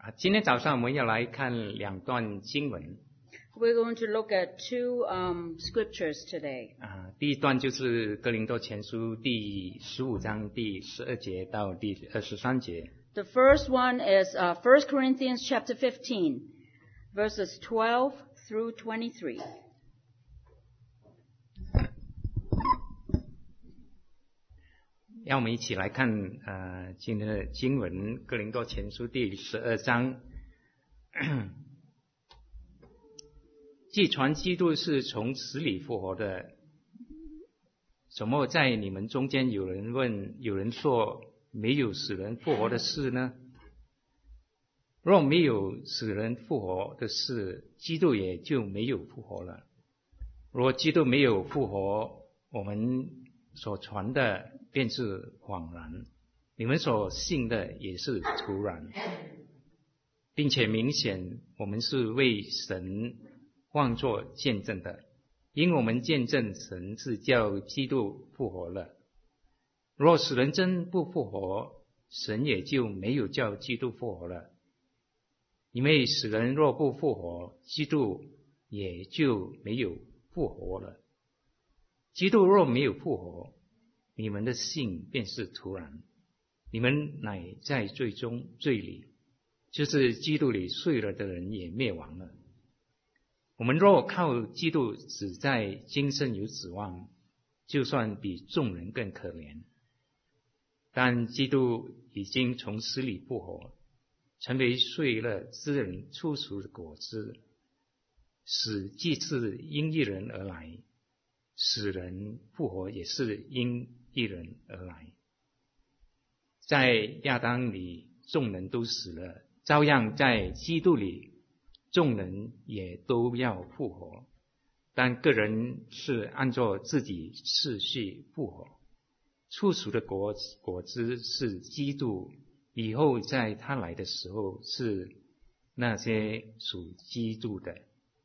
今天早上我们要来看两段经文。 We're going to look at two scriptures today. 第一段就是哥林多前书第15章第12节到第23节。 The first one is 1 Corinthians chapter 15, verses 12 through 23. 让我们一起来看今天的经文，哥林多前书第12章。既传基督是从死里复活的，怎么在你们中间有人说没有使人复活的事呢？若没有使人复活的事，基督也就没有复活了。若基督没有复活，我们所传的便是枉然，你们所信的也是徒然，并且明显我们是为神妄作见证的，因我们见证神是叫基督复活了。若使人真不复活，神也就没有叫基督复活了。因为使人若不复活，基督也就没有复活了。基督若没有复活，你们的信便是徒然，你们乃在罪里，就是基督里睡了的人也灭亡了。我们若靠基督只在今生有指望，就算比众人更可怜。但基督已经从死里复活，成为睡了之人初熟的果子，死既是因一人而来，使人复活也是因一人而来。在亚当里众人都死了，照样在基督里众人也都要复活，但个人是按照自己次序复活。初熟的果子是基督，以后在他来的时候是那些属基督的。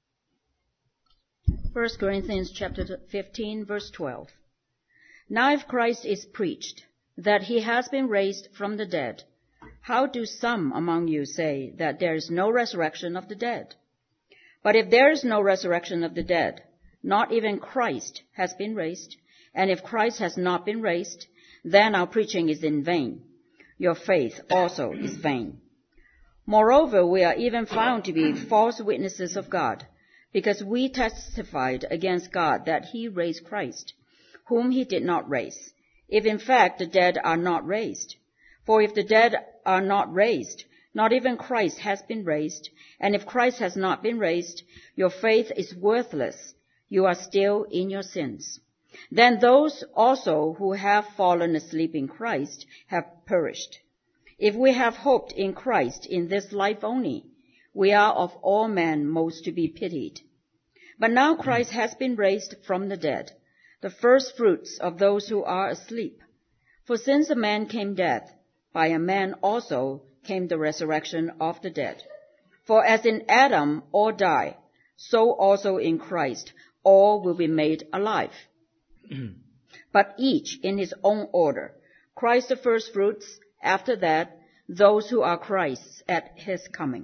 1 Corinthians chapter 15, verse 12. Now if Christ is preached, that he has been raised from the dead, how do some among you say that there is no resurrection of the dead? But if there is no resurrection of the dead, not even Christ has been raised, and if Christ has not been raised, then our preaching is in vain. Your faith also is vain. Moreover, we are even found to be false witnesses of God, because we testified against God that he raised Christ, whom he did not raise, if in fact the dead are not raised. For if the dead are not raised, not even Christ has been raised, and if Christ has not been raised, your faith is worthless. You are still in your sins. Then those also who have fallen asleep in Christ have perished. If we have hoped in Christ in this life only, we are of all men most to be pitied. But now Christ has been raised from the dead, the first fruits of those who are asleep. For since a man came death, by a man also came the resurrection of the dead. For as in Adam all die, so also in Christ all will be made alive. But each in his own order. Christ the first fruits, after that, those who are Christ's at his coming.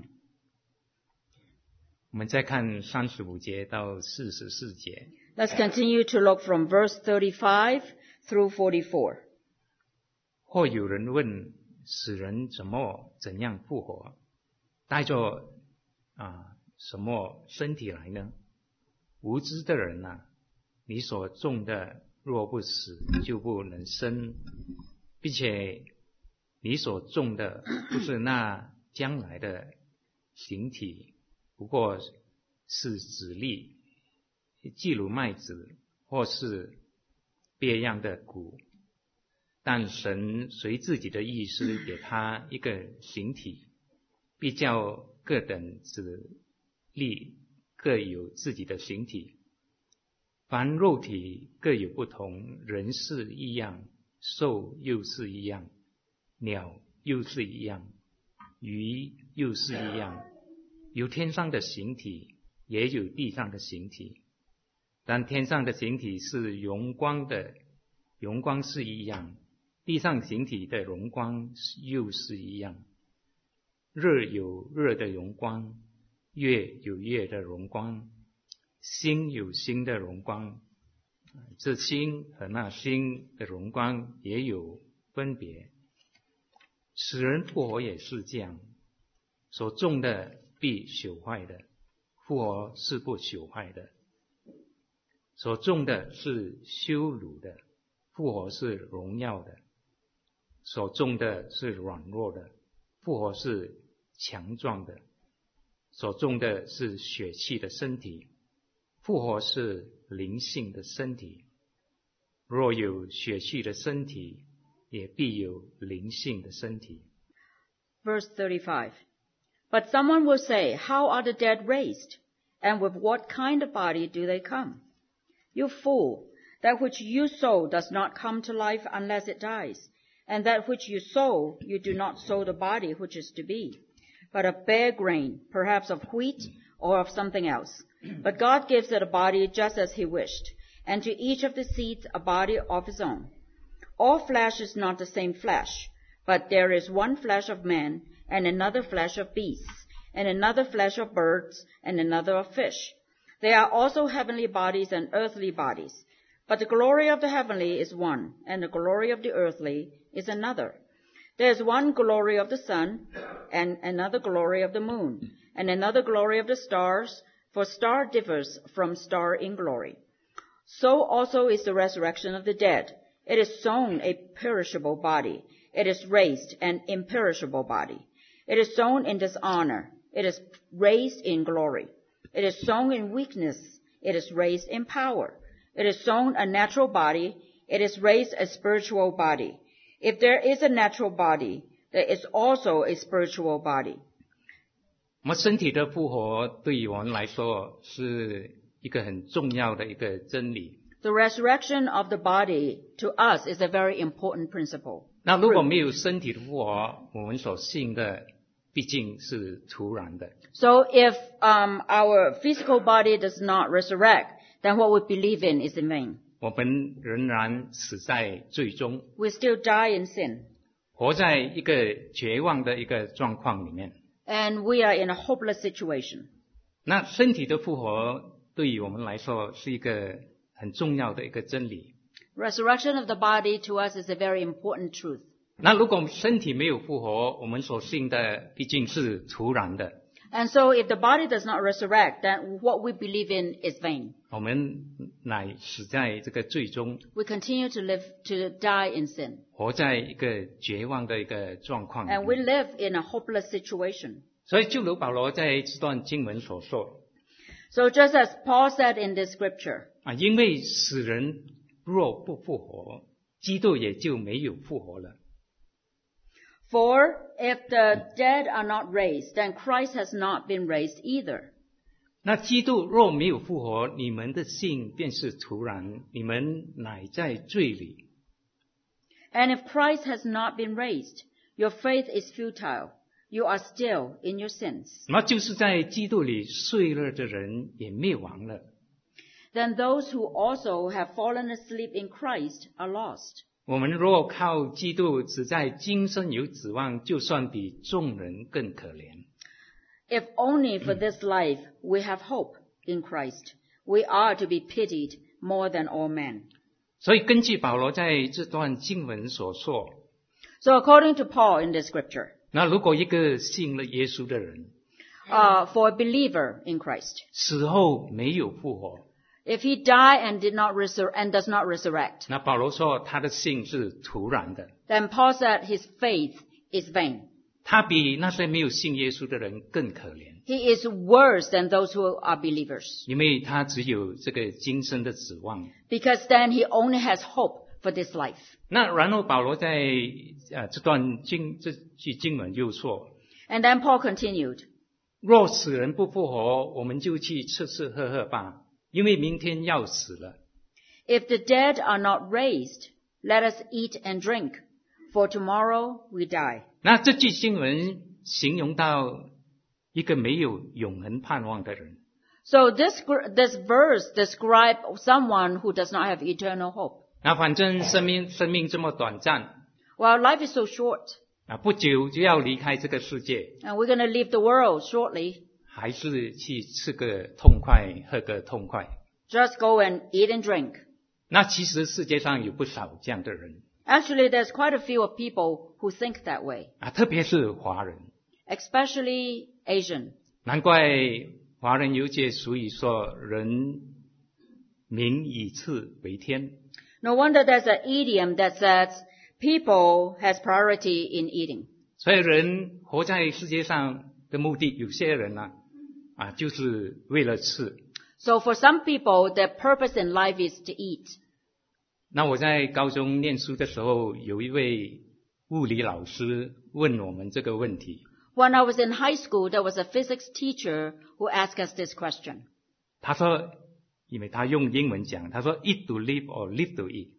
我们再看35节到44节。 Let's continue to look from verse 35 through 44. 或有人问，死人怎样复活？带着什么身体来呢？无知的人啊，你所种的若不死，就不能生，并且你所种的不是那将来的形体，不过是籽粒，既如麦子，或是别样的谷。但神随自己的意思给他一个形体，必叫各等子粒各有自己的形体。凡肉体各有不同，人是一样，兽又是一样，鸟又是一样，鱼又是一样，有天上的形体，也有地上的形体。但天上的形体是荣光的，荣光是一样，地上形体的荣光又是一样。 日有日的荣光，月有月的荣光，星有星的荣光，这星和那星的荣光也有分别。死人复活也是这样，所种的必朽坏的，复活是不朽坏的；所种的是羞辱的，复活是荣耀的；所种的是软弱的，复活是强壮的；所种的是血气的身体，复活是灵性的身体。若有血气的身体，也必有灵性的身体。 Verse 35. But someone will say, how are the dead raised? And with what kind of body do they come? You fool, that which you sow does not come to life unless it dies. And that which you sow, you do not sow the body which is to be, but of bare grain, perhaps of wheat or of something else. But God gives it a body just as he wished, and to each of the seeds a body of his own. All flesh is not the same flesh, but there is one flesh of men, and another flesh of beasts, and another flesh of birds, and another of fish. There are also heavenly bodies and earthly bodies. But the glory of the heavenly is one, and the glory of the earthly is another. There is one glory of the sun, and another glory of the moon, and another glory of the stars, for star differs from star in glory. So also is the resurrection of the dead. It is sown a perishable body. It is raised an imperishable body. It is sown in dishonor. It is raised in glory. It is sown in weakness. It is raised in power. It is sown a natural body. It is raised a spiritual body. If there is a natural body, there is also a spiritual body. 我们身体的复活对于我们来说是一个很重要的一个真理。 The resurrection of the body to us is a very important principle. 那如果没有身体的复活，我们所信的毕竟是徒然的。 So if our physical body does not resurrect, then what we believe in is in vain. 我们仍然死在罪中， We still die in sin. 活在一个绝望的一个状况里面。 And we are in a hopeless situation. 那身体的复活对于我们来说是一个很重要的一个真理。 Resurrection of the body to us is a very important truth. 那如果身体没有复活，我们所信的毕竟是徒然的。 And so if the body does not resurrect, then what we believe in is vain. 我们乃死在这个罪中， We continue to die in sin. 活在一个绝望的一个状况里 And we 面。 live in a hopeless situation. 所以就如保罗在这段经文所说 So just as Paul said in this scripture, 啊，因为死人若不复活，基督也就没有复活了。 for if the dead are not raised, then Christ has not been raised either. 那基督若没有复活，你们的信便是徒然，你们乃在罪里。 And if Christ has not been raised, your faith is futile. You are still in your sins. 那就是在基督里睡了的人也灭亡了。 Then those who also have fallen asleep in Christ are lost. 我们若靠基督只在今生有指望，就算比众人更可怜。 If only for this life we have hope in Christ, we are to be pitied more than all men. 所以根据保罗在这段经文所说， So according to Paul in this scripture, 那如果一个信了耶稣的人 for a believer in Christ, 死后没有复活， if he die and does not resurrect, 那保罗说他的信是徒然的， then Paul said his faith is vain. 他比那些没有信耶稣的人更可怜， He is worse than those who are believers, 因为他只有这个今生的指望。 because then he only has hope for this life. 那然后保罗在这句经文又说， And then Paul continued, 若死人不复活，我们就去吃吃喝喝吧，因为明天要死了。 If the dead are not raised, let us eat and drink, for tomorrow we die. 那这句经文形容到一个没有永恒盼望的人。 So this verse describes someone who does not have eternal hope. 那反正生命这么短暂， Well, life is so short. 不久就要离开这个世界， and we're going to leave the world shortly. 还是去吃个痛快，喝个痛快。 Just go and eat and drink. 那其实世界上有不少这样的人 Actually, there's quite a few of people who think that way, 特别是华人。 especially Asian. 难怪华人有句俗语说人民以次为天。 No wonder there's an idiom that says people has priority in eating. 所以人活在世界上的目的，有些人就是为了吃。 So for some people, their purpose in life is to eat. 那我在高中念书的时候，有一位物理老师问我们这个问题。 When I was in high school, there was a physics teacher who asked us this question. 他说，因为他用英文讲，他说 eat to live or live to eat。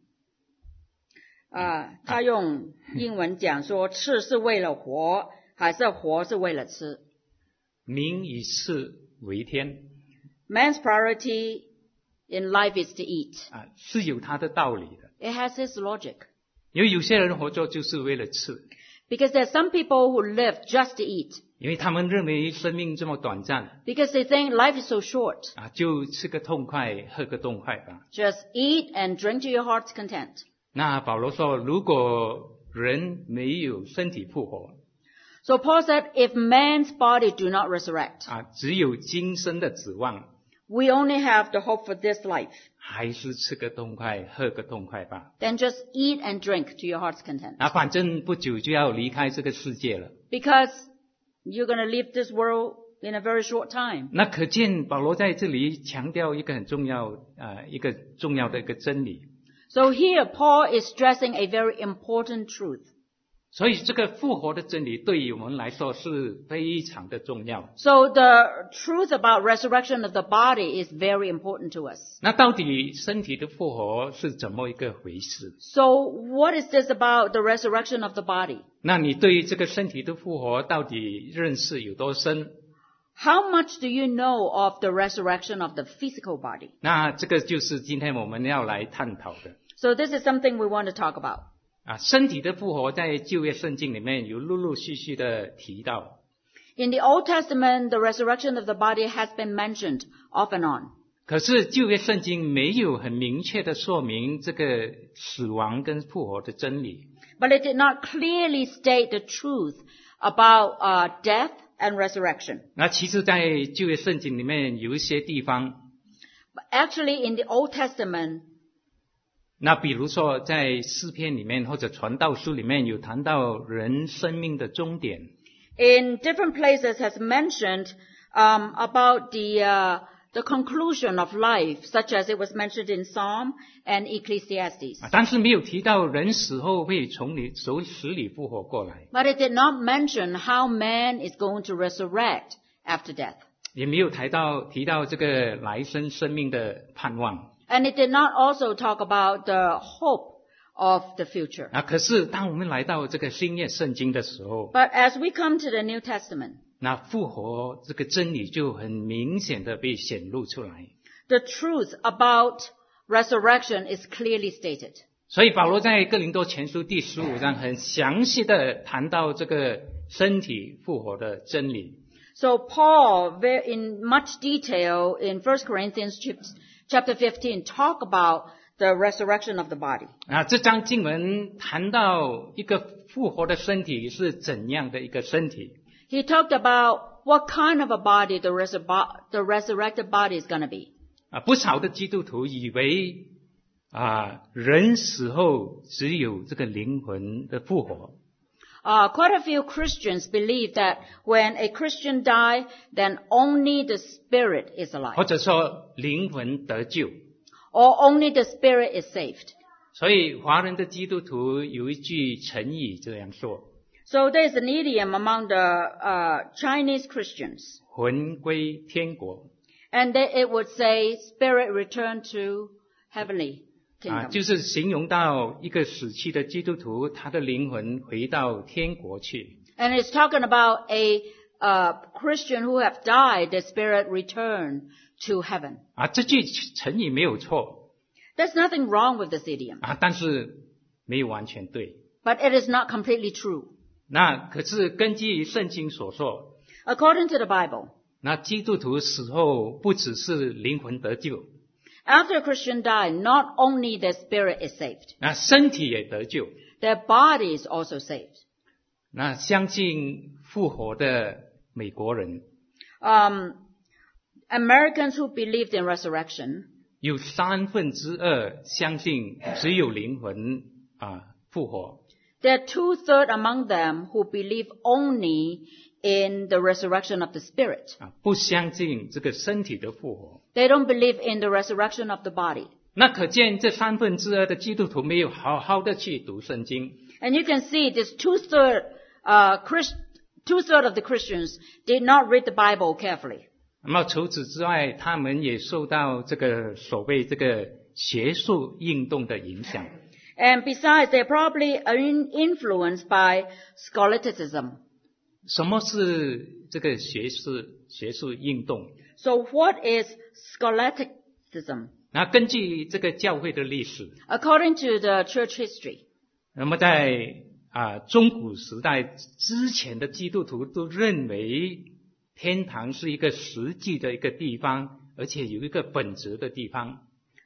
他用英文讲说，吃是为了活，还是活是为了吃？ 民以吃为天。 Man's priority in life is to eat. 是有他的道理的。 It has its logic. 因为有些人活着就是为了吃， Because there's some people who live just to eat. 因为他们认为生命这么短暂， Because they think life is so short. 就吃个痛快，喝个痛快吧。 Just eat and drink to your heart's content. 那保罗说，如果人没有身体复活， So Paul said, if man's body do not resurrect, 只有今生的指望， we only have the hope for this life. 还是吃个痛快，喝个痛快吧。 Then just eat and drink to your heart's content. 反正不久就要离开这个世界了。 Because you're going to leave this world in a very short time. 那可见保罗在这里强调一个很重要的一个真理。 So here Paul is stressing a very important truth. 所以这个复活的真理对于我们来说是非常的重要。 So the truth about resurrection of the body is very important to us. 那到底身体的复活是怎么一个回事？ So what is this about the resurrection of the body? 那你对这个身体的复活到底认识有多深？ How much do you know of the resurrection of the physical body? 那这个就是今天我们要来探讨的。 So this is something we want to talk about. 身体的复活在旧约圣经里面有陆陆续续的提到。 In the Old Testament, the resurrection of the body has been mentioned off and on. 可是旧约圣经没有很明确的说明这个死亡跟复活的真理。 But it did not clearly state the truth about death and resurrection. 那其实在旧约圣经里面有一些地方， But actually in the Old Testament, 那比如说在诗篇里面或者传道书里面有谈到人生命的终点。 in different places has mentioned about the conclusion of life, such as it was mentioned in Psalm and Ecclesiastes. 但是没有提到人死后会从死里复活过来， But it did not mention how man is going to resurrect after death. 也没有提到这个来生生命的盼望。 And it did not also talk about the hope of the future. 可是当我们来到这个新约圣经的时候， But as we come to the New Testament, 那复活这个真理就很明显的被显露出来。 the truth about resurrection is clearly stated. 所以保罗在哥林多前书第15章很详细的谈到这个身体复活的真理。 So Paul, in much detail in 1 Corinthians chapter 15, talk about the resurrection of the body. 这章经文谈到一个复活的身体是怎样的一个身体。 He talked about what kind of a body the resurrected body is going to be. 不少的基督徒以为人死后只有这个灵魂的复活。 Quite a few Christians believe that when a Christian dies, then only the spirit is 或 alive, 者说灵魂得救。 or only the spirit is saved. 所以华人的基督徒有一句成语这样说： So there is an idiom among the Chinese Christians, 魂归天国。 and it would say, "Spirit return to heavenly kingdom." 就是形容到一个死去的基督徒，他的灵魂回到天国去。 And it's talking about a Christian who have died, the spirit return to heaven. 这句成语没有错 There's nothing wrong with this idiom, 但是没有完全对。 but it is not completely true. 那可是根据圣经所说， According to the Bible, 那基督徒死后不只是灵魂得救， after a Christian dies, not only their spirit is saved, 那身体也得救。 their body is also saved. 那相信复活的美国人 Americans who believed in resurrection, 有2/3相信只有灵魂复活， there are 2/3 among them who believe only in the resurrection of the spirit. 不相信这个身体的复活。 They don't believe in the resurrection of the body. 那可见这2/3的基督徒没有好好的去读圣经， And you can see this 2/3 of the Christians did not read the Bible carefully. 那么除此之外，他们也受到这个所谓这个学术运动的影响。 And besides, they're probably influenced by scholasticism. 什么是这个学术运动？ So what is scholasticism? 那根据这个教会的历史， According to the church history, 那么在中古时代之前的基督徒都认为天堂是一个实际的一个地方，而且有一个本质的地方。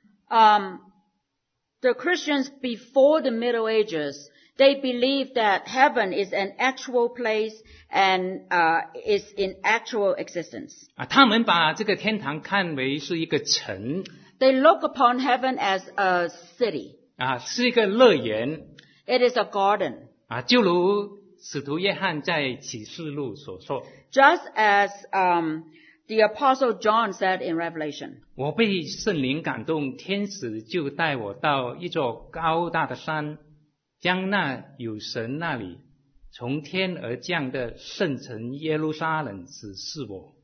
the Christians before the Middle Ages, they believed that heaven is an actual place and is in actual existence. 他们把这个天堂看为是一个城 They look upon heaven as a city. 是一个乐园 It is a garden. 就如使徒约翰在启示录所说， Just as the Apostle John said in Revelation, 我被圣灵感动，天使就带我到一座高大的山，将那有神那里从天而降的圣城耶路撒冷指示我。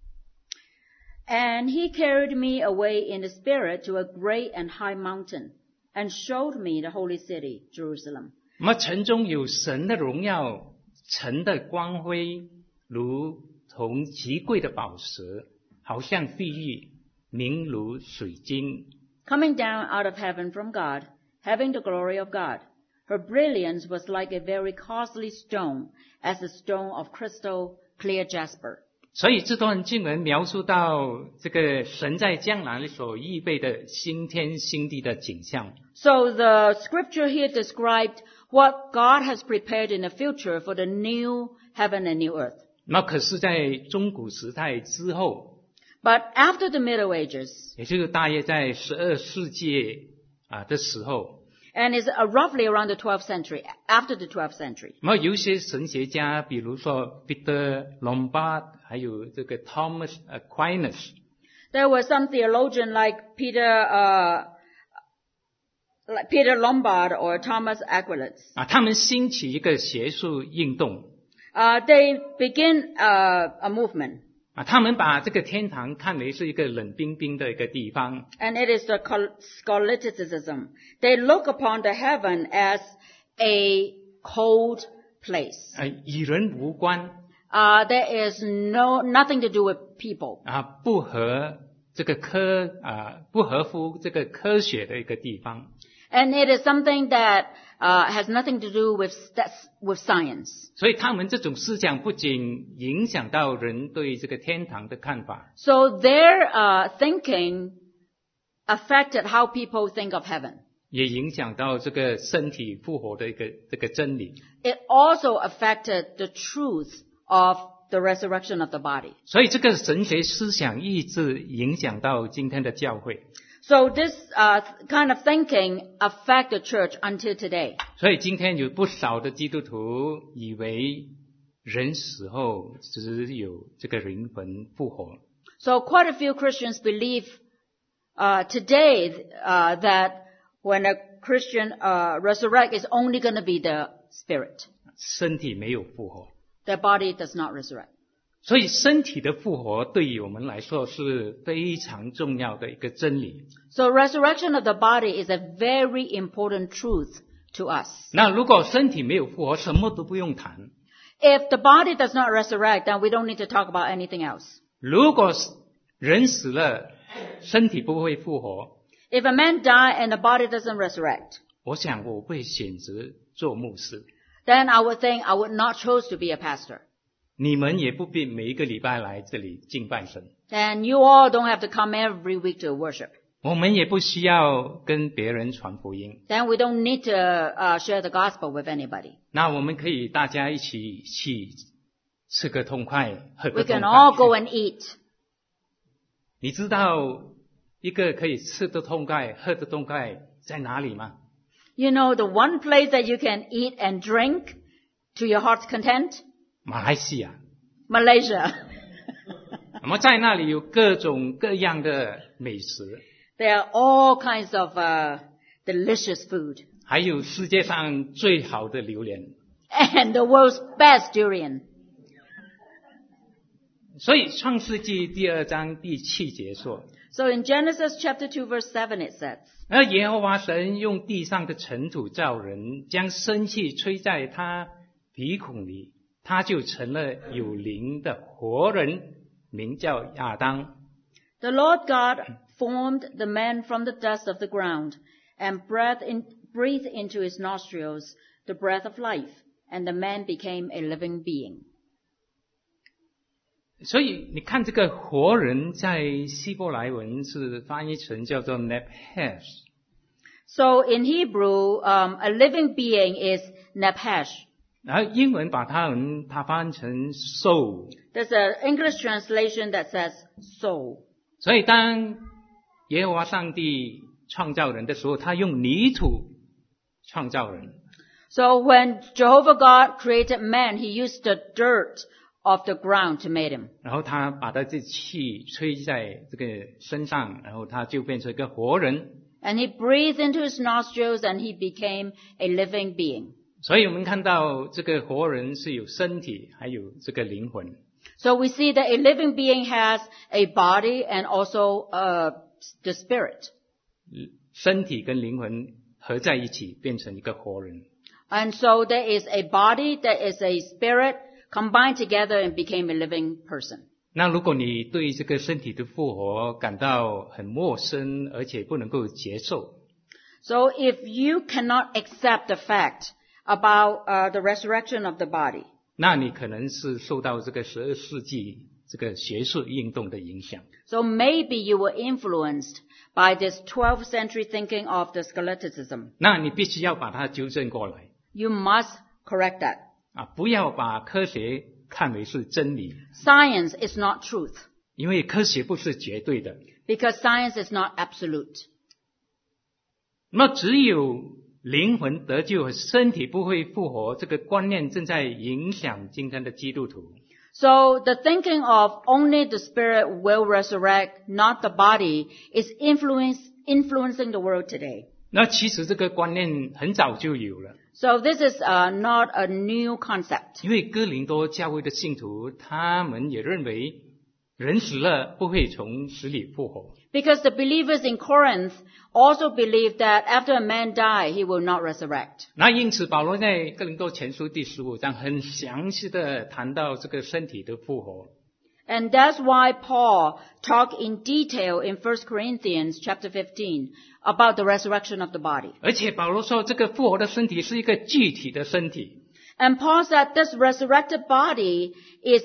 And he carried me away in the spirit to a great and high mountain, and showed me the holy city, Jerusalem. 那么城中有神的荣耀，城的光辉如同极贵的宝石，好像碧玉，明如水晶。 Coming down out of heaven from God, having the glory of God. Her brilliance was like a very costly stone, as a stone of crystal clear jasper. 所以这段经文描述到这个神在将来所预备的新天新地的景象。 So the scripture here described what God has prepared in the future for the new heaven and new earth. 那可是在中古时代之后， But after the Middle Ages, 也就是大约在12世纪的时候， and is roughly around the 12th century, after the 12th century, 那么有一些神学家，比如说 Peter Lombard， 还有这个 Thomas Aquinas， there were some theologians like Peter Lombard or Thomas Aquinas. 他们兴起一个学术运动， They begin a movement, 他们把这个天堂看为是一个冷冰冰的一个地方， and it is the scholasticism. They look upon the heaven as a cold place. 与人无关， There is nothing to do with people. 不合乎这个科学的一个地方。 And it is something that has nothing to do with science. 所以他们这种思想不仅影响到人对这个天堂的看法， So their thinking affected how people think of heaven. 也影响到这个身体复活的这个真理。 It also affected the truth of the resurrection of the body. 所以这个神学思想一直影响到今天的教会。 So this kind of thinking affect the church until today. 所以今天有不少的基督徒以为人死后只有这个灵魂复活。 So quite a few Christians believe today that when a Christian resurrects, it's only going to be the spirit. 身体没有复活。 Their body does not resurrect. 所以身体的复活对于我们来说是非常重要的一个真理。 So resurrection of the body is a very important truth to us. 那如果身体没有复活，什么都不用谈。 If the body does not resurrect, then we don't need to talk about anything else. 如果人死了，身体不会复活， If a man dies and the body doesn't resurrect, 我想我会选择做牧师。 then I would think I would not choose to be a pastor. 你们也不必每一个礼拜来这里敬拜神， And you all don't have to come every week to worship. 我们也不需要跟别人传福音。 Then we don't need to share the gospel with anybody. 那我们可以大家一起去吃个痛快，喝 We 个痛 can all 快。 go and eat. 你知道一个可以吃得痛快、喝得痛快在哪里吗？ You know the one place that you can eat and drink to your heart's content? 马来西亚。 Malaysia. 那么在那里有各种各样的美食， There are all kinds of delicious food. 还有世界上最好的榴莲。 And the world's best durian. 所以创世纪第2章第7节说， So in Genesis chapter 2 verse 7 it says, 而耶和华神用地上的尘土造人，将生气吹在他鼻孔里，他就成了有灵的活人，名叫亚当。 The Lord God formed the man from the dust of the ground and breathed into his nostrils the breath of life, and the man became a living being. 所以你看这个活人在希伯来文是翻译成叫做 nephesh， So in Hebrew, a living being is nephesh. 然后英文把它翻成 soul。 There's an English translation that says soul. 所以当耶和华上帝创造人的时候，他用泥土创造人。 So when Jehovah God created man, he used the dirt of the ground to make him. 然后他把他这气吹在这个身上，然后他就变成一个活人。 And he breathed into his nostrils and he became a living being. 所以我们看到这个活人是有身体，还有这个灵魂。 So we see that a living being has a body and also the spirit. 身体跟灵魂合在一起，变成一个活人。 And so there is a body, there is a spirit combined together and became a living person. 那如果你对这个身体的复活感到很陌生，而且不能够接受， So if you cannot accept the fact about the resurrection of the body, 那你可能是受到这个12世纪这个学术运动的影响。 so maybe you were influenced by this 12th century thinking of the scholasticism. 那你必须要把它纠正过来 You must correct that. 啊！不要把科学看为是真理， Science is not truth 因为科学不是绝对的。 because science is not absolute. 那只有灵魂得救和身体不会复活，这个观念正在影响今天的基督徒。 So the thinking of only the spirit will resurrect, not the body, is influencing the world today. 那其实这个观念很早就有了， So this is not a new concept. 因为哥林多教会的信徒他们也认为人死了不会从死里复活。 Because the believers in Corinth also believe that after a man dies, he will not resurrect. 那因此保罗在哥林多前书第15章很详细的谈到这个身体的复活。 And that's why Paul talked in detail in 1 Corinthians chapter 15 about the resurrection of the body. 而且保罗说这个复活的身体是一个具体的身体， And Paul said this resurrected body is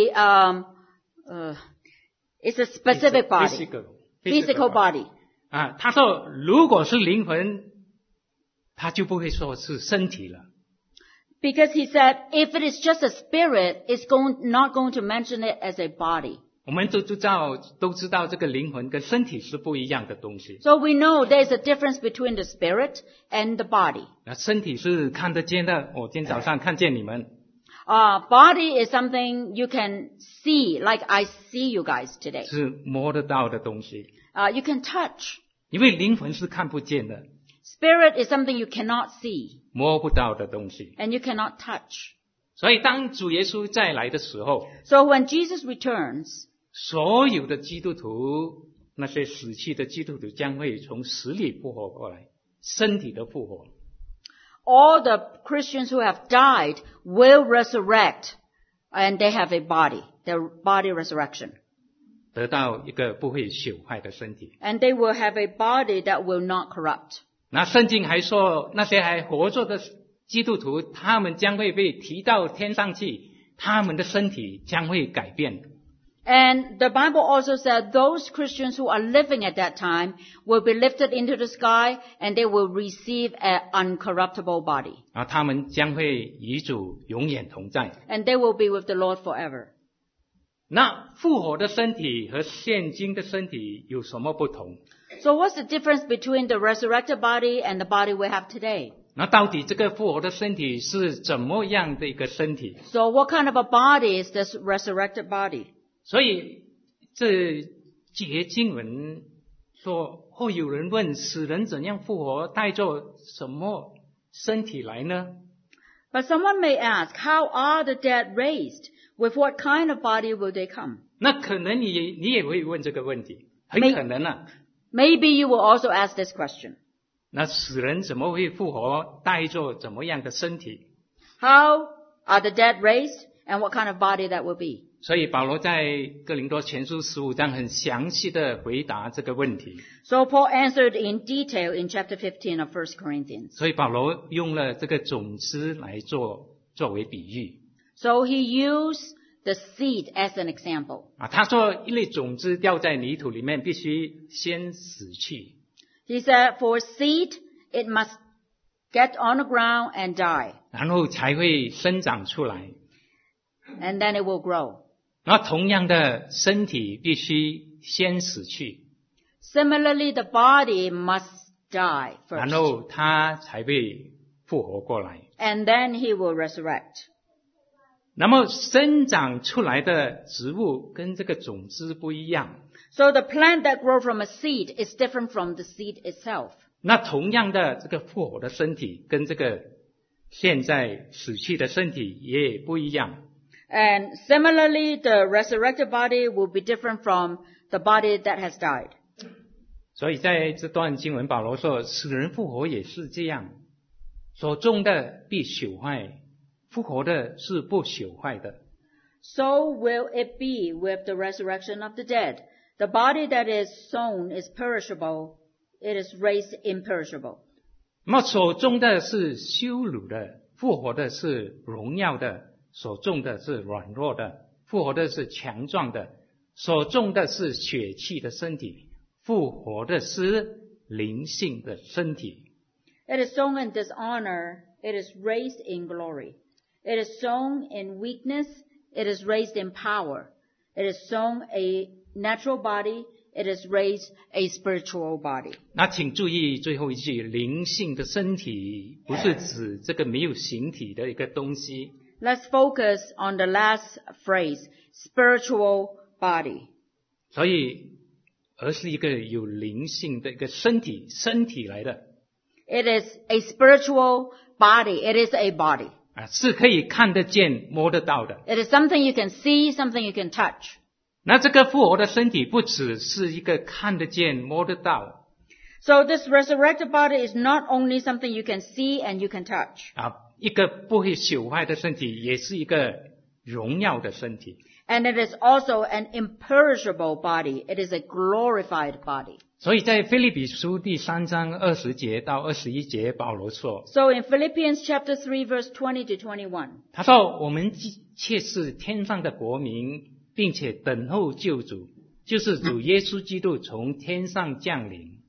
it's a specific body, physical body. 啊，他说如果是灵魂，他就不会说是身体了。 Because he said if it is just a spirit, it's not going to mention it as a body. 我们都知道这个灵魂跟身体是不一样的东西。 So we know there's a difference between the spirit and the body. 那身体是看得见的，我今天早上看见你们。 Body is something you can see, like I see you guys today. 是摸得到的东西， You can touch. 因为灵魂是看不见的， Spirit is something you cannot see 摸不到的东西。 and you cannot touch. 所以当主耶稣再来的时候， So when Jesus returns, 所有的基督徒，那些死去的基督徒将会从死里复活过来，身体的复活。 all the Christians who have died will resurrect and they have a body, their body resurrection. 得到一个不会朽坏的身体。 And they will have a body that will not corrupt. 那圣经还说，那些还活着的基督徒他们将会被提到天上去，他们的身体将会改变。 And the Bible also said those Christians who are living at that time will be lifted into the sky and they will receive an uncorruptible body. 然后他们将会与主永远同在。 And they will be with the Lord forever. 那复活的身体和现今的身体有什么不同？ So what's the difference between the resurrected body and the body we have today? 那到底这个复活的身体是怎么样的一个身体？ So what kind of a body is this resurrected body? 所以这节经文说，会有人问死人怎样复活，带着什么身体来呢？ But someone may ask, how are the dead raised? With what kind of body will they come? 那可能你也会问这个问题，很可能啊。 Maybe you will also ask this question. 那死人怎么会复活，带着怎么样的身体？ How are the dead raised? And what kind of body that will be? 所以保罗在哥林多前书15章很详细的回答这个问题。 So Paul answered in detail in chapter 15 of 1 Corinthians. 所以保罗用了这个种子来作为比喻。 So he used the seed as an example. 他说一粒种子掉在泥土里面，必须先死去。 He said, for seed, it must get on the ground and die. 然后才会生长出来。 And then it will grow. 那同样的身体必须先死去， Similarly, the body must die 然 first. 后它才会复活过来。 And then he will resurrect. 那么生长出来的植物跟这个种子不一样。 So the plant that grows from a seed is different from the seed itself. 那同样的这个复活的身体跟这个现在死去的身体也不一样。 And similarly, the resurrected body will be different from the body that has died. 所以在这段经文，保罗说死人复活也是这样，所种的必朽坏，复活的是不朽坏的。 So will it be with the resurrection of the dead. The body that is sown is perishable. It is raised imperishable. 那么所种的是羞辱的，复活的是荣耀的；所种的是软弱的，复活的是强壮的；所种的是血气的身体，复活的是灵性的身体。 It is sown in dishonor. It is raised in glory. It is sown in weakness. It is raised in power. It is sown a natural body. It is raised a spiritual body. 那请注意最后一句，灵性的身体不是指这个没有形体的一个东西。 Let's focus on the last phrase, spiritual body. 所以，而是一个有灵性的一个身体来的。 It is a spiritual body. It is a body. 是可以看得见、摸得到的。 It is something you can see, something you can touch. 那这个复活的身体不只是一个看得见、摸得到 So this resurrected body is not only something you can see and you can touch. 一个不会朽坏的身体，也是一个荣耀的身体。 And it is also an imperishable body. It is a glorified body. 所以在腓立比书第3章20节到21节，保罗说， So in Philippians chapter 3 verse 20 to 21, 他说：“我们切是天上的国民，并且等候救主，就是主耶稣基督从天上降临。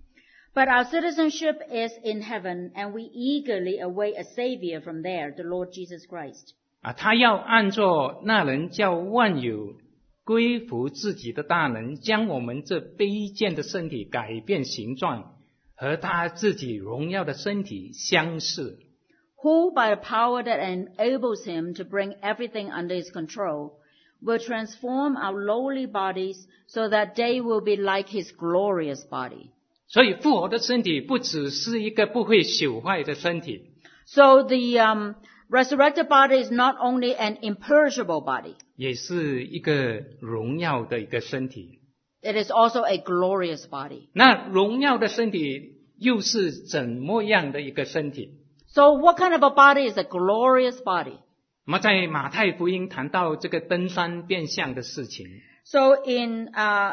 but our citizenship is in heaven, and we eagerly await a Savior from there, the Lord Jesus Christ. 他要按照那人叫万有归服自己的大能，将我们这卑贱的身体改变形状，和他自己荣耀的身体相似。 Who, by the power that enables him to bring everything under his control, will transform our lowly bodies so that they will be like his glorious body. 所以复活的身体不只是一个不会朽坏的身体， So the resurrected body is not only an imperishable body, 也是一个荣耀的一个身体。 it is also a glorious body. 那荣耀的身体又是怎么样的一个身体？ So what kind of a body is a glorious body? 那么在马太福音谈到这个登山变相的事情， So in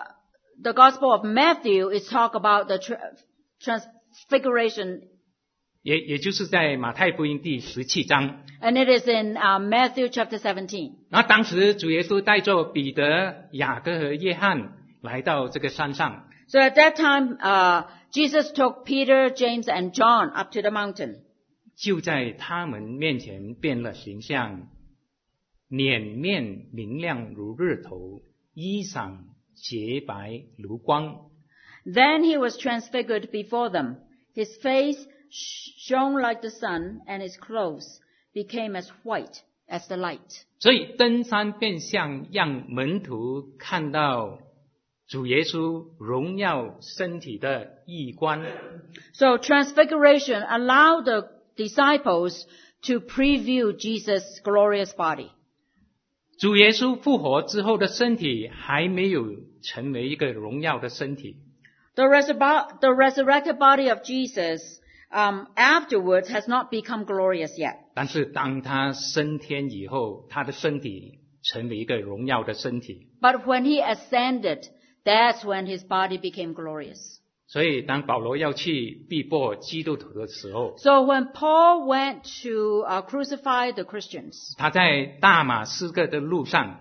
the Gospel of Matthew, it talk about the transfiguration 也就是在马太福音第17章。 And it is in Matthew chapter 17. 然后当时主耶稣带着彼得、雅各和约翰来到这个山上。 So at that time, Jesus took Peter, James, and John up to the mountain. 就在他们面前变了形象，脸面明亮如日头，衣裳洁白如光。 Then he was transfigured before them. His face shone like the sun, and his clothes became as white as the light. 所以登山变相让门徒看到主耶稣荣耀身体的异光。 So transfiguration allowed the disciples to preview Jesus' glorious body. 主耶稣复活之后的身体还没有成为一个荣耀的身体。 The resurrected body of Jesus afterwards has not become glorious yet. 但是当他升天以后，他的身体成为一个荣耀的身体。 But when he ascended, that's when his body became glorious. 所以当保罗要去逼迫基督徒的时候， So when Paul went to crucify the Christians 他在大马士革的路上，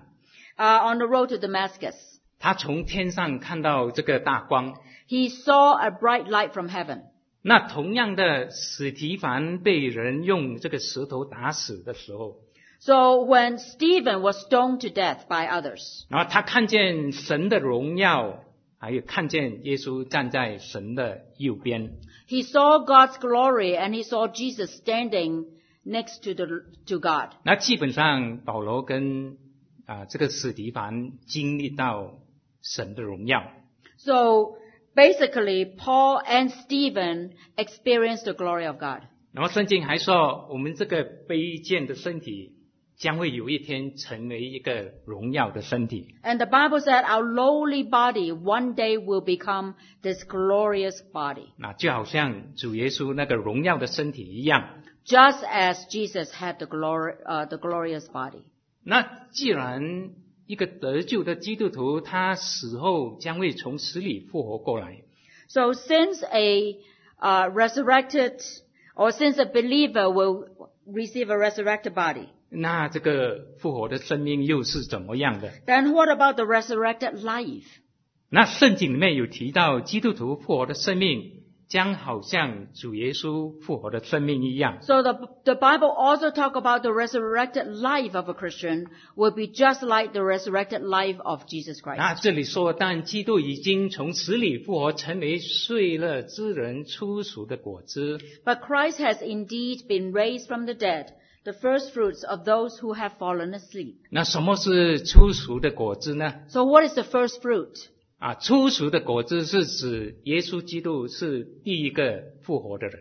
on the road to Damascus, 他从天上看到这个大光。 he saw a bright light from heaven. 那同样的，史提凡被人用这个石头打死的时候， So when Stephen was stoned to death by others, 然后他看见神的荣耀，还有看见耶稣站在神的右边。 he saw God's glory and he saw Jesus standing next to God. 那基本上保罗跟这个史提凡经历到神的荣耀。 So basically, Paul and Stephen experienced the glory of God. 然后圣经还说，我们这个卑贱的身体将会有一天成为一个荣耀的身体。 And the Bible said our lowly body one day will become this glorious body, 那就好像主耶稣那个荣耀的身体一样。 just as Jesus had the glorious body. 那既然一个得救的基督徒，他死后将会从死里复活过来， So since a believer will receive a resurrected body, 那这个复活的生命又是怎么样的？ then what about the resurrected life? 那圣经里面有提到，基督徒复活的生命将好像主耶稣复活的生命一样。 So the Bible also talk about the resurrected life of a Christian will be just like the resurrected life of Jesus 那 Christ. 这里说，但基督已经从死里复活，成为睡了之人初熟的果子。 But Christ has indeed been raised from the dead, the first fruits of those who have fallen asleep. 那什么是初熟的果子呢？ So what is the first fruit? 初熟的果子是指耶稣基督是第一个复活的人。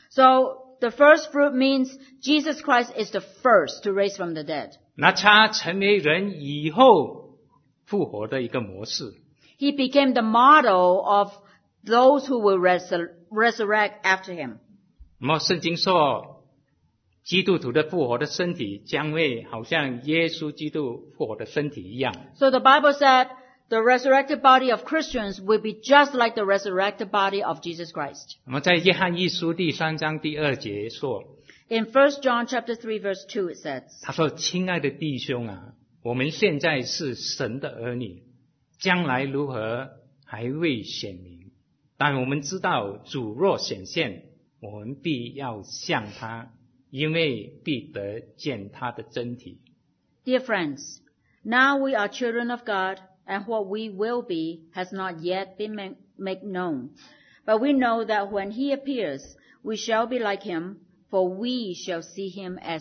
So the first fruit means Jesus Christ is the first to raise from the dead. 那他成为人以后复活的一个模式。 He became the model of those who will resurrect after him. 那么圣经说，基督徒的复活的身体将会好像耶稣基督复活的身体一样。 So the Bible said the resurrected body of Christians will be just like the resurrected body of Jesus Christ. 那么在约翰一书第3章第2节说， In 1 John chapter 3 verse 2 it says, 他说：“亲爱的弟兄啊，我们现在是神的儿女，将来如何还未显明，但我们知道主若显现，我们必要像他，因为必得见他的真体。” Dear friends, now we are children of God, and what we will be has not yet been made known. But we know that when he appears, we shall be like him, for we shall see him as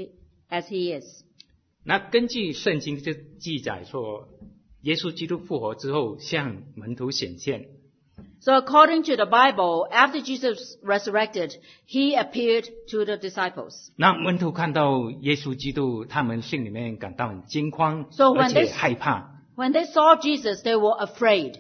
he is. 那根据圣经的记载说，耶稣基督复活之后向门徒显现。 So according to the Bible, after Jesus resurrected, he appeared to the disciples. 那门徒看到耶稣基督，他们心里面感到很惊慌， So 而 when 且 they- 害怕。 When they saw Jesus, they were afraid.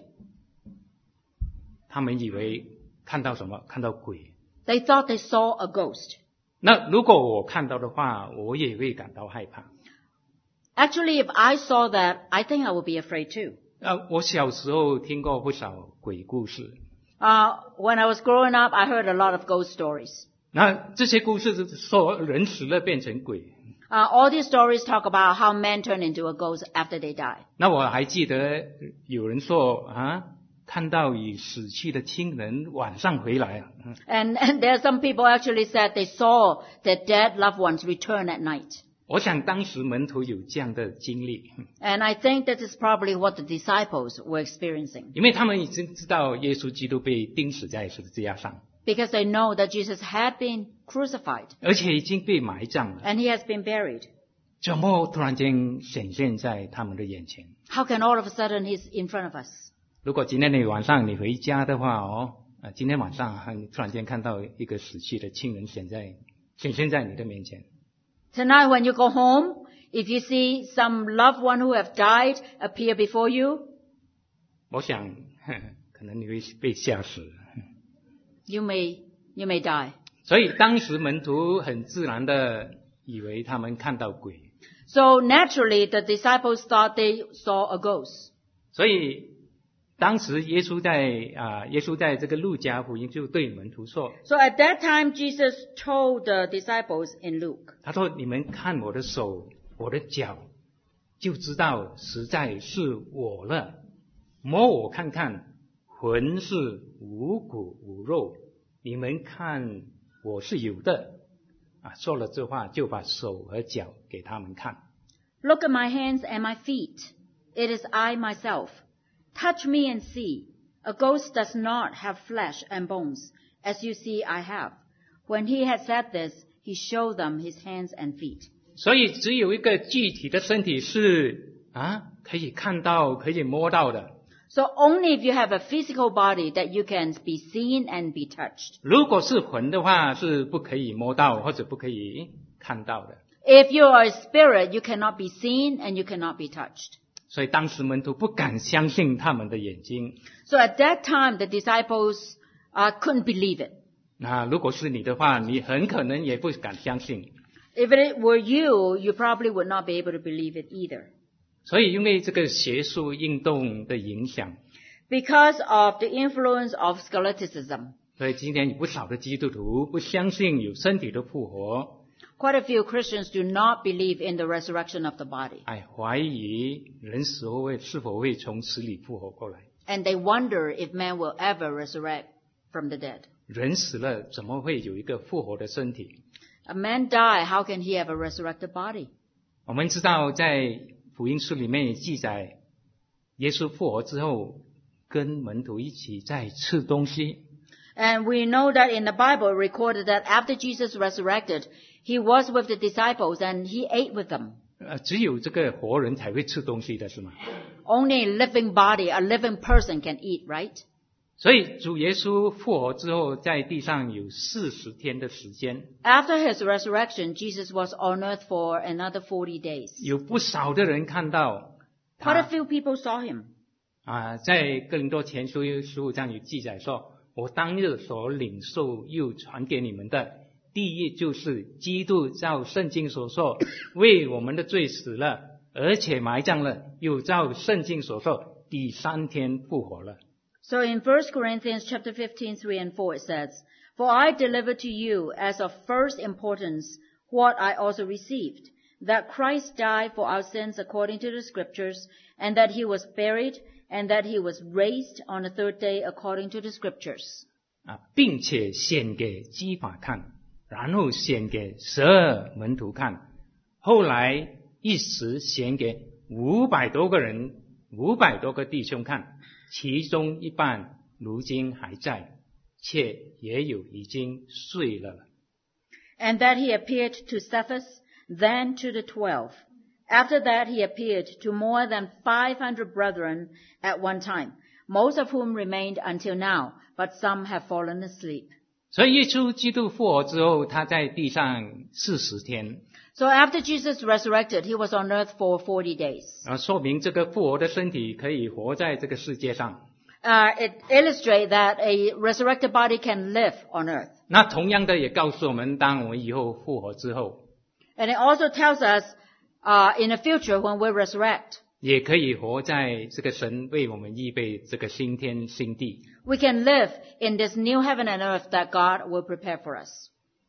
他们以为看到什么？看到鬼。 They thought they saw a ghost. 那如果我看到的话，我也会感到害怕。 Actually, if I saw that, I think I would be afraid too. 我小时候听过不少鬼故事。 When I was growing up, I heard a lot of ghost stories. 那这些故事是说人死了变成鬼。 All these stories talk about how men turn into a ghost after they die. 那我还记得有人说看到已死去的亲人晚上回来啊。 And there are some people actually said they saw their dead loved ones return at night. 我想当时门徒有这样的经历， And I think that is probably what the disciples were experiencing. 因为他们已经知道耶稣基督被钉死在十字架上， Because they know that Jesus had been crucified 而且已经被埋葬了， and he has been buried. 怎么突然间显现在他们的眼前？ How can all of a sudden he's in front of us? 如果今天你晚上你回家的话今天晚上你突然间看到一个死去的亲人显现在你的面前， Tonight when you go home, if you see some loved one who have died appear before you, 我想可能你会被吓死。 you may die. 所以当时门徒很自然的以为他们看到鬼， So naturally the disciples thought they saw a ghost. 所以当时耶稣在这个路加福音就对门徒说， So at that time Jesus told the disciples in Luke, 他说你们看我的手我的脚就知道实在是我了，摸我看看，魂是无骨无肉，你们看我是有的。说了这话就把手和脚给他们看。 Look at my hands and my feet. It is I myself. Touch me and see. A ghost does not have flesh and bones, as you see I have. When he had said this, he showed them his hands and feet. 所以只有一个具体的身体是可以看到可以摸到的。 So only if you have a physical body that you can be seen and be touched. 如果是魂的话是不可以摸到或者不可以看到的。 If you are a spirit, you cannot be seen and you cannot be touched. 所以当时门徒不敢相信他们的眼睛。 So at that time, the disciples couldn't believe it. 那如果是你的话，你很可能也不敢相信。 If it were you, you probably would not be able to believe it either. 所以因为这个学术运动的影响， Because of the influence of scholasticism, 所以今天有不少的基督徒不相信有身体的复活， quite a few Christians do not believe in the resurrection of the body. 怀疑人死后是否会从死里复活过来。 And they wonder if man will ever resurrect from the dead. 人死了怎么会有一个复活的身体？ A man die, how can he have a resurrected body? 我们知道在福音书里面记载，耶稣复活之后跟门徒一起在吃东西。 And we know that in the Bible recorded that after Jesus resurrected, he was with the disciples and he ate with them. 只有这个活人才会吃东西的是吗？ Only a living body, a living person can eat, right? 所以主耶稣复活之后在地上有40天的时间， After his resurrection, Jesus was on earth for another 40 days. 有不少的人看到 Quite a few people saw him. 在哥林多前书15章有记载说，我当日所领受又传给你们的，第一就是基督照圣经所说，为我们的罪死了，而且埋葬了，又照圣经所说，第3天复活了。 So in 1 Corinthians chapter 15, 3 and 4 it says, For I delivered to you as of first importance what I also received, that Christ died for our sins according to the scriptures, and that he was buried, and that he was raised on the third day according to the scriptures. 并且显给基法看，然后显给12门徒看，后来一时显给500多个人，500多个弟兄看，其中一半如今还在，且也有已经睡了。 And that he appeared to Cephas, then to the 12. After that he appeared to more than 500 brethren at one time, most of whom remained until now, but some have fallen asleep. 所以耶稣基督复活之后，他在地上40天， So after Jesus resurrected, he was on earth for 40 days. 说明这个复活的身体可以活在这个世界上。 It illustrates that a resurrected body can live on earth. 那同样的也告诉我们，当我们以后复活之后， And it also tells us in the future when we resurrect, 也可以活在这个神为我们预备这个新天新地。 we can live in this new heaven and earth that God will prepare for us.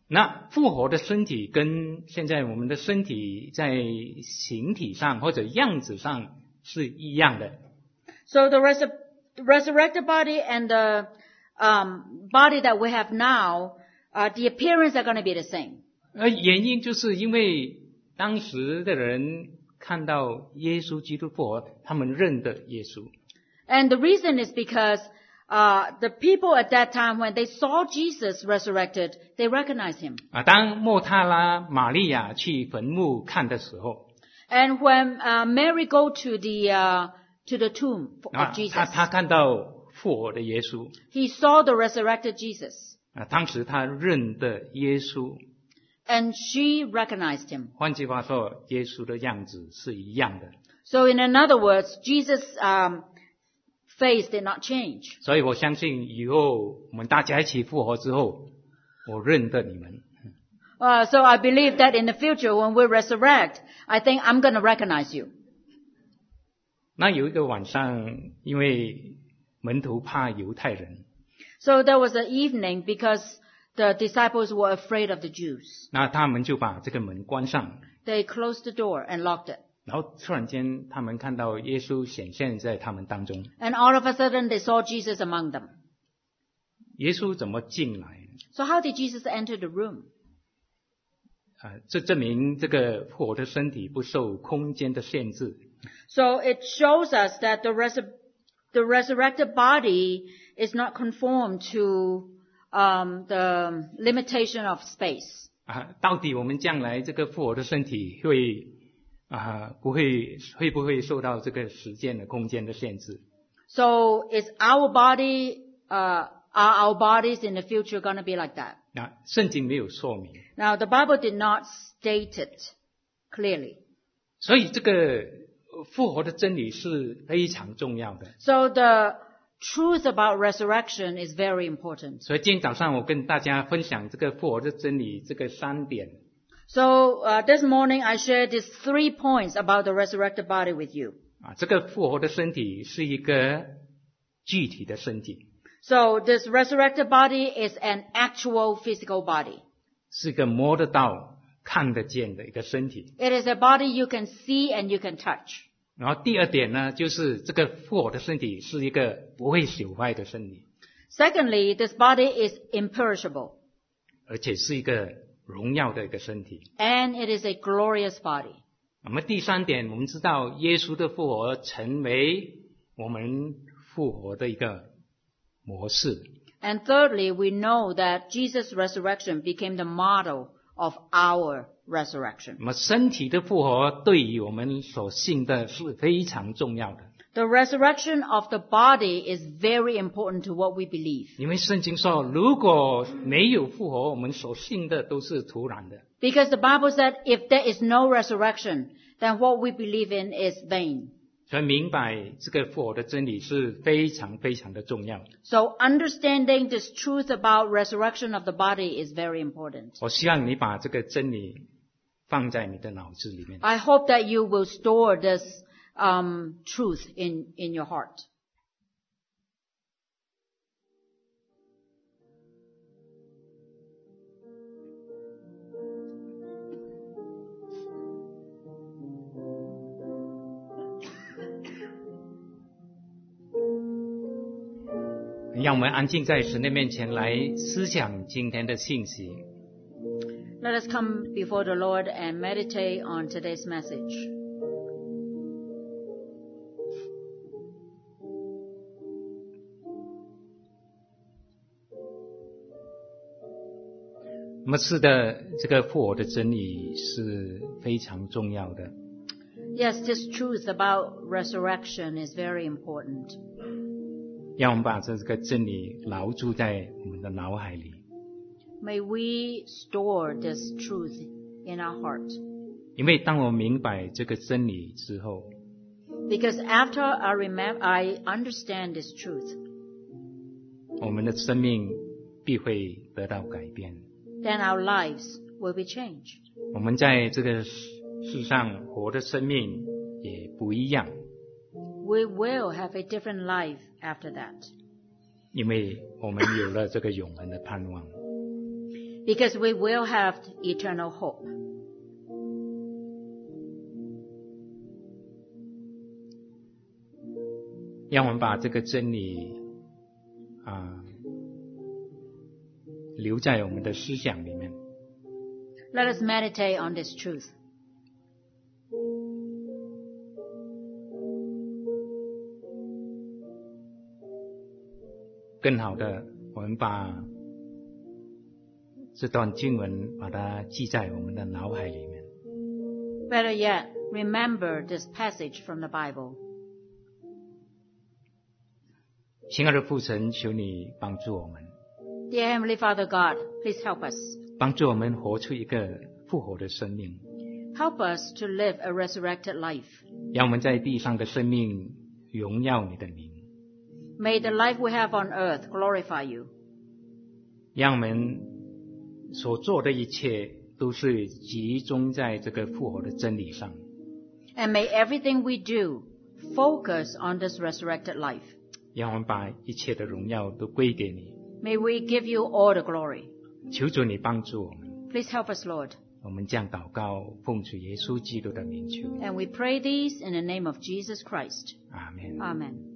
那复活的身体跟现在我们的身体在形体上或者样子上是一样的。 So the resurrected body and the body that we have now, the appearance are going to be the same. 原因就是因为当时的人看到耶稣基督复活，他们认得耶稣。 And the reason is because the people at that time, when they saw Jesus resurrected, they recognized him. 当莫塔拉、玛利亚去坟墓看的时候， And when Mary go to the tomb of Jesus, 他看到复活的耶稣， he saw the resurrected Jesus. 当时他认得耶稣。 And she recognized him. 换句话说，耶稣的样子是一样的。 So in other words, Jesus' face did not change. 所以我相信以后我们大家一起复活之后，我认得你们。 So I believe that in the future when we resurrect, I think I'm going to recognize you. 那有一个晚上，因为门徒怕犹太人， So there was an evening because the disciples were afraid of the Jews. 那他们就把这个门关上， They closed the door and locked it. 然后突然间他们看到耶稣显现在他们当中。 And all of a sudden they saw Jesus among them. 耶稣怎么进来？ So how did Jesus enter the room? 这证明这个复活的身体不受空间的限制。 So it shows us that the resurrected body is not conformed to the limitation of space. 到底我们将来这个复活的身体会不会受到这个时间的空间的限制？ So is our body, are our bodies in the future going to be like that? 那圣经没有说明， Now the Bible did not state it clearly. 所以这个复活的真理是非常重要的。 So the truth about resurrection is very important. 所以今天早上我跟大家分享这个复活的真理这个3点。 So this morning I shared these 3 points about the resurrected body with you. 这个复活的身体是一个具体的身体， So this resurrected body is an actual physical body. 是一个摸得到、看得见的一个身体。 It is a body you can see and you can touch. 然后第2点呢，就是这个复活的身体是一个不会朽坏的身体， Secondly, this body is imperishable. 而且是一个荣耀的一个身体。 And it is a glorious body. 那么第3点，我们知道耶稣的复活成为我们复活的一个模式。 And thirdly, we know that Jesus' resurrection became the model of our resurrection. 那么身体的复活对于我们所信的是非常重要的， The resurrection of the body is very important to what we believe. 因为圣经说，如果没有复活，我们所信的都是徒然的。 Because the Bible said if there is no resurrection, then what we believe in is vain. 所以明白这个复活的真理是非常非常的重要。 So understanding this truth about resurrection of the body is very important. 我希望你把这个真理放在你的脑子里面。 I hope that you will store this truth in your heart. 让我们安静在神的面前来思想今天的信息。 Let us come before the Lord and meditate on today's message. 那么是的，这个复活的真理是非常重要的。 Yes, this truth about resurrection is very important. 让我们把这个真理牢住在我们的脑海里。 May we store this truth in our heart. 因为当我明白这个真理之后， Because after I understand this truth, 我们的生命必会得到改变。 then our lives will be changed. 我们在这个世上活的生命也不一样， We will have a different life after that. 因为我们有了这个永恒的盼望。 because we will have eternal hope. 让我们把这个真理留在我们的思想里面。 Let us meditate on this truth. 更好的，我们把这段经文把它记在我们的脑海里面。 Better yet, remember this passage from the Bible. 亲爱的父神，求你帮助我们， Dear Heavenly Father God, please help us. 帮助我们活出一个复活的生命， Help us to live a resurrected life. 让我们在地上的生命荣耀你的名， May the life we have on earth glorify you. 让我们所做的一切都是集中在这个复活的真理上， And may everything we do focus on this resurrected life. 让我们把一切的荣耀都归给你。 May we give you all the glory. 求主你帮助我们， Please help us, Lord. 我们将祷告奉主耶稣基督的名求， And we pray these in the name of Jesus Christ. 阿门。 Amen.